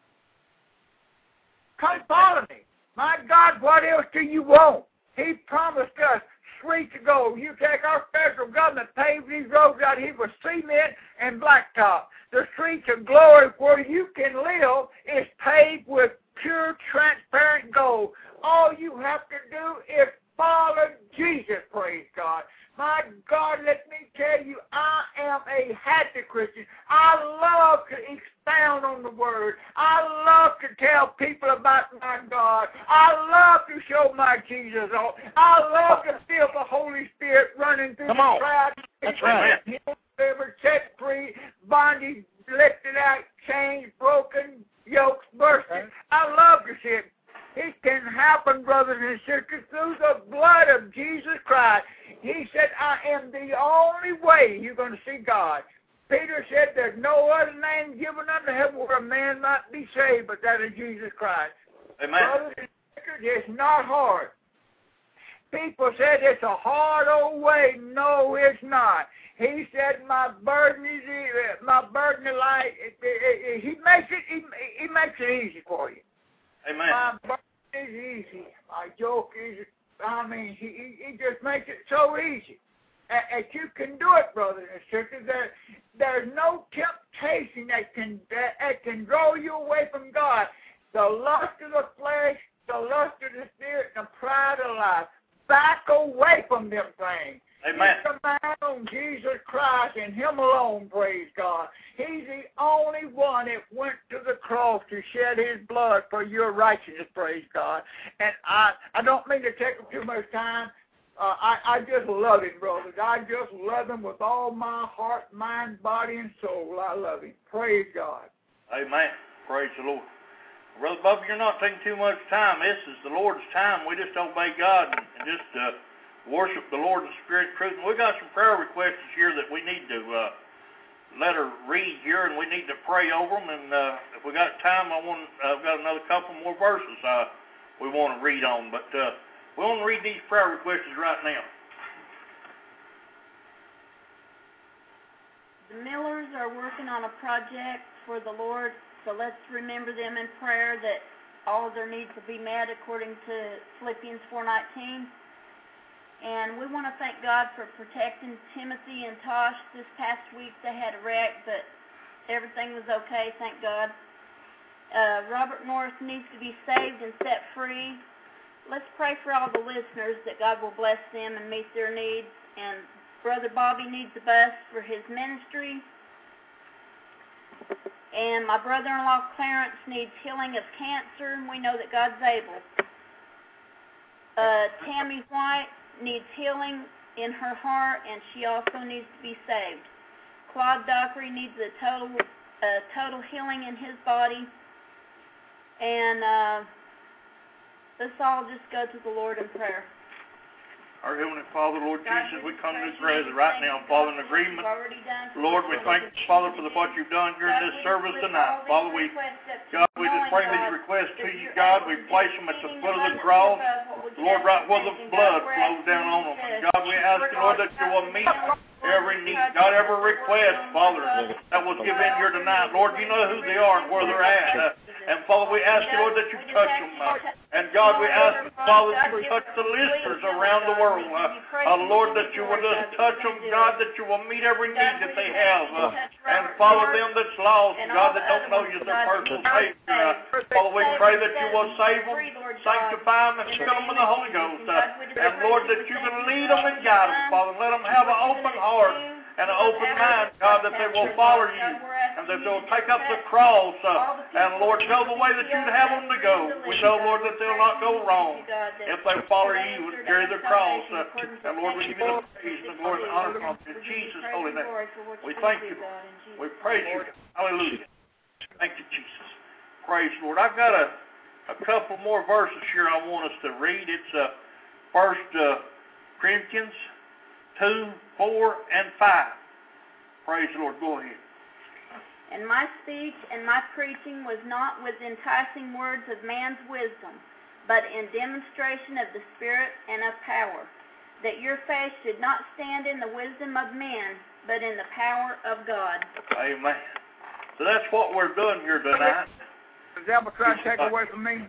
Come follow me. My God, what else do you want? He promised us streets ago. You take our federal government, pave these roads out here with cement and blacktop. The streets of glory where you can live is paved with pure, transparent gold. All you have to do is follow Jesus, praise God. My God, let me tell you, I am a happy Christian. I love to expound on the Word. I love to tell people about my God. I love to show my Jesus off. I love to feel the Holy Spirit running through Come the on. crowd. That's right. Delivered, set free, bondage lifted out, chains broken, yokes bursting. I love to see it. It can happen, brothers and sisters, through the blood of Jesus Christ. He said, I am the only way you're going to see God. Peter said, there's no other name given unto heaven where a man might be saved, but that of Jesus Christ. Amen. Brothers and sisters, it's not hard. People said it's a hard old way. No, it's not. He said, my burden is my burden is light. He makes it. He, he makes it easy for you. Amen. My burden is easy. My joke is, I mean, he, he just makes it so easy. And you can do it, brothers and sisters. There, there's no temptation that can that, that can draw you away from God. The lust of the flesh, the lust of the spirit, and the pride of life. Back away from them things. Amen. It's the man on Jesus Christ and Him alone, praise God. He's the only one that went to the cross to shed His blood for your righteousness, praise God. And I, I don't mean to take up too much time. Uh, I, I just love Him, brothers. I just love Him with all my heart, mind, body, and soul. I love Him. Praise God. Amen. Praise the Lord. Brother Bubba, you're not taking too much time. This is the Lord's time. We just obey God and, and just uh, worship the Lord in spirit and truth. And we got some prayer requests here that we need to uh, let her read here, and we need to pray over them. And uh, if we got time, I want uh, I've got another couple more verses uh, we want to read on. But uh, we want to read these prayer requests right now. The Millers are working on a project for the Lord, so let's remember them in prayer that all of their needs will be met according to Philippians four nineteen. And we want to thank God for protecting Timothy and Tosh this past week. They had a wreck, but everything was okay, thank God. Uh, Robert Norris needs to be saved and set free. Let's pray for all the listeners that God will bless them and meet their needs. And Brother Bobby needs a bus for his ministry. And my brother-in-law Clarence needs healing of cancer, and we know that God's able. Uh, Tammy White needs healing in her heart, and she also needs to be saved. Claude Dockery needs a total, uh, total healing in his body. And uh, let's all just go to the Lord in prayer. Our Heavenly Father, Lord God, Jesus, we we come to praise this prayer you. right Thank now, you, Father, God, in for what agreement. you've already done for Lord, us, we Lord, thank we you, Father, for continue the, to what do. you've done during God, this we service lift tonight. all these Father, we, requests up to God, you, we just knowing, bring God, these requests to that you, you're God. able We to do place them at the exceeding foot of the abundantly cross. above what we could Lord, ever right where the imagine. blood God, we're flows asking down you on them. to- And God, we ask you, Lord, that you will meet every need. God, every request, Father, that was given here tonight. Lord, you know who they are and where they're at. Uh, and Father, we ask you, Lord, that you touch them. Uh, and God, we ask you, Father, that you touch the listeners around the world. Uh, uh, Lord, that you will just touch them, God, that you will meet every need that they have. Uh, and Father, them that's lost, God, that don't know you as their personal Savior. Uh, Father, we pray that you will save them, sanctify them, and fill them with the Holy Ghost. Uh, and Lord, that you can lead them and guide them, Father, and let them have an open heart and an open mind, God, that they will follow you, and that they'll take up the cross, uh, and Lord, go the way that you'd have them to go. We know, Lord, that they'll not go wrong if they follow you and carry the cross. Uh, and Lord, we give you the praise and the glory and the honor from in Jesus' holy name. We thank you. We praise you. Hallelujah. Thank you, Jesus. Praise Lord. I've got a, a couple more verses here I want us to read. It's uh, First uh, Corinthians two, four, and five. Praise the Lord. Go ahead. And my speech and my preaching was not with enticing words of man's wisdom, but in demonstration of the Spirit and of power, that your faith should not stand in the wisdom of men, but in the power of God. Amen. So that's what we're doing here tonight. The devil trying to take away from me.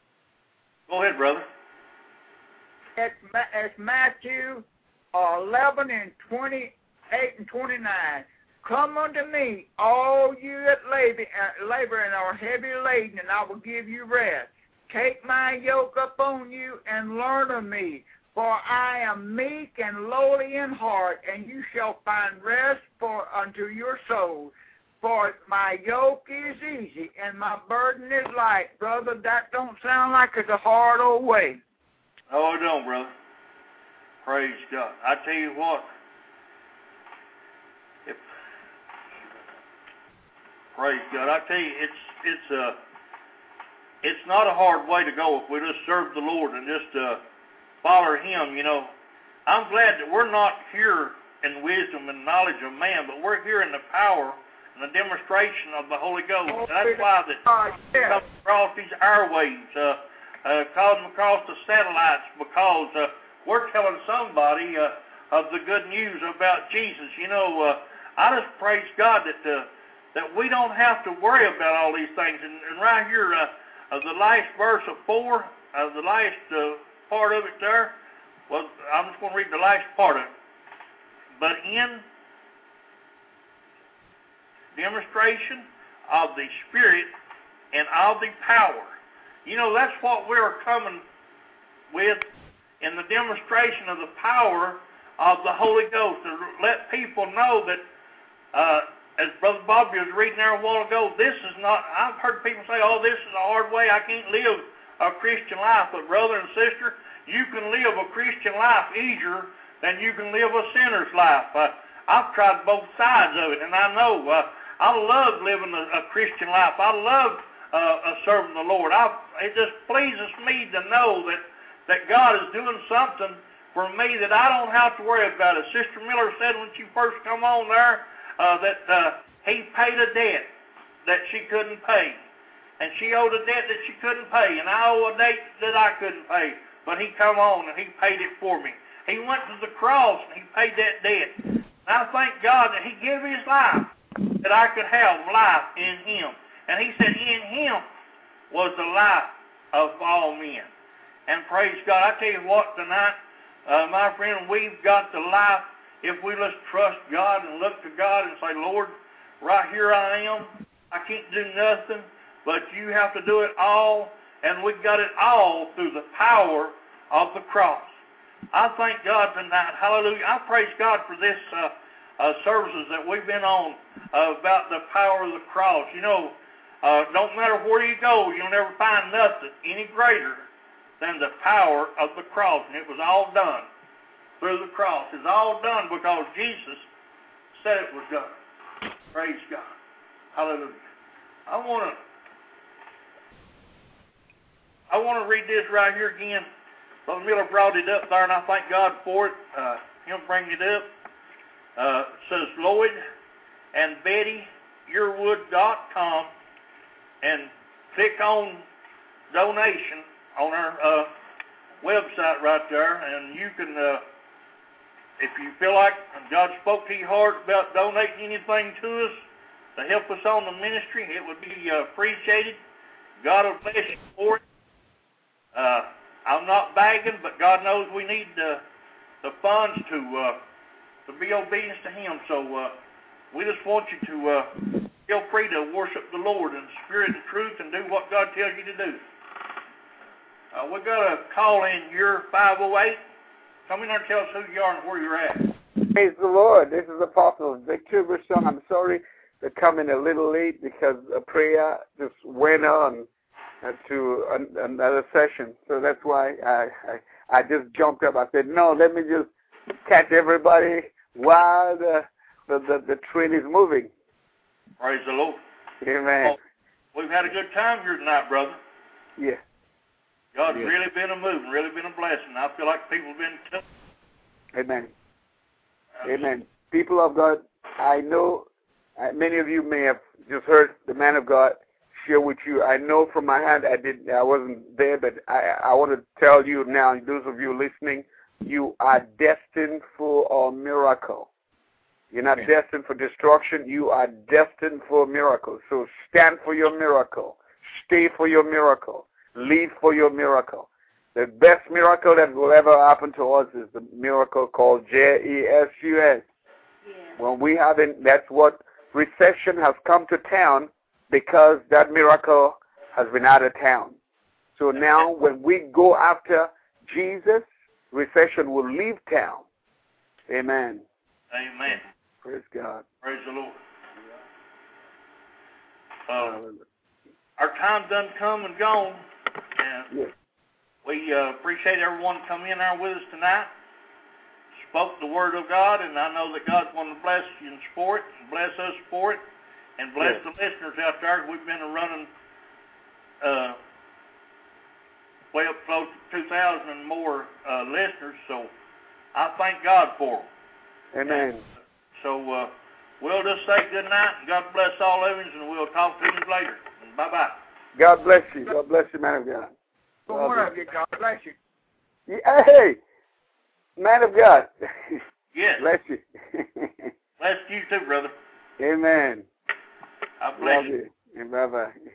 Go ahead, brother. It's, it's Matthew eleven and twenty-eight and twenty-nine. Come unto me, all you that labor, uh, labor and are heavy laden, and I will give you rest. Take my yoke upon you and learn of me, for I am meek and lowly in heart, and you shall find rest for unto your souls. For my yoke is easy and my burden is light. Brother, that don't sound like it's a hard old way. Oh, it don't, brother. Praise God. I tell you what. If, praise God. I tell you, it's it's a uh, it's not a hard way to go if we just serve the Lord and just uh, follow Him. You know, I'm glad that we're not here in wisdom and knowledge of man, but we're here in the power and the demonstration of the Holy Ghost. And that's why that we come across these airwaves, uh, uh, come across the satellites, because uh, we're telling somebody uh, of the good news about Jesus. You know, uh, I just praise God that uh, that we don't have to worry about all these things. And, and right here, uh, uh, the last verse of four, uh, the last uh, part of it there, well, I'm just going to read the last part of it. But in demonstration of the Spirit and of the power. You know, that's what we're coming with, in the demonstration of the power of the Holy Ghost, to let people know that, uh, as Brother Bobby was reading there a while ago, this is not, I've heard people say, oh, this is a hard way, I can't live a Christian life. But brother and sister, you can live a Christian life easier than you can live a sinner's life. Uh, I've tried both sides of it, and I know uh, I love living a, a Christian life. I love uh, uh, serving the Lord. I, it just pleases me to know that, that God is doing something for me that I don't have to worry about it. Sister Miller said when she first come on there uh, that uh, he paid a debt that she couldn't pay. And she owed a debt that she couldn't pay, and I owe a debt that I couldn't pay. But he come on and he paid it for me. He went to the cross and he paid that debt. And I thank God that he gave his life that I could have life in him. And he said in him was the life of all men. And praise God, I tell you what, tonight, uh, my friend, we've got the life if we just trust God and look to God and say, Lord, right here I am. I can't do nothing, but you have to do it all, and we've got it all through the power of the cross. I thank God tonight. Hallelujah. I praise God for this uh, uh, services that we've been on uh, about the power of the cross. You know, uh, don't matter where you go, you'll never find nothing any greater than the power of the cross. And it was all done through the cross. It's all done because Jesus said it was done. Praise God. Hallelujah. I want to I want to read this right here again. Brother Miller brought it up there, and I thank God for it. Uh, him bringing it up. Uh, it says Lloyd and Betty Yearwood dot com, and click on donation on our uh, website right there, and you can, uh, if you feel like God spoke to your heart about donating anything to us to help us on the ministry, it would be uh, appreciated. God will bless you for it. Uh, I'm not begging, but God knows we need the the funds to uh, to be obedient to Him. So uh, we just want you to uh, feel free to worship the Lord in spirit and truth and do what God tells you to do. Uh, we're going to call in your five oh eight. Come in there and tell us who you are and where you're at. Praise the Lord. This is Apostle Victor Brisson. I'm sorry to come in a little late because a prayer just went on uh, to an, another session. So that's why I, I I just jumped up. I said, no, let me just catch everybody while the the, the, the train is moving. Praise the Lord. Amen. Well, we've had a good time here tonight, brother. Yeah. God's yeah. really been a moving, really been a blessing. I feel like people have been touched. Amen. Amen. People of God, I know uh, many of you may have just heard the man of God share with you. I know from my hand I did I wasn't there, but I, I want to tell you now, those of you listening, you are destined for a miracle. You're not yeah. destined for destruction. You are destined for a miracle. So stand for your miracle. Stay for your miracle. Live for your miracle. The best miracle that will ever happen to us is the miracle called J E S U S. Yeah. When we haven't, that's what recession has come to town because that miracle has been out of town. So now when we go after Jesus, recession will leave town. Amen. Amen. Praise God. Praise the Lord. Uh, our time done come and gone. And yes. we uh, appreciate everyone coming in there with us tonight. Spoke the Word of God, and I know that God's going to bless you for it, and bless us for it, and bless yes. the listeners out there. We've been running uh, way up close to two thousand and more uh, listeners, so I thank God for them. Amen. And so uh, we'll just say good night, and God bless all of you, and we'll talk to you later. And bye-bye. God bless you. God bless you, man of God. God bless you. Yeah, hey, man of God. Yes. Bless you. Bless you too, brother. Amen. I bless Love you. you. And bye-bye.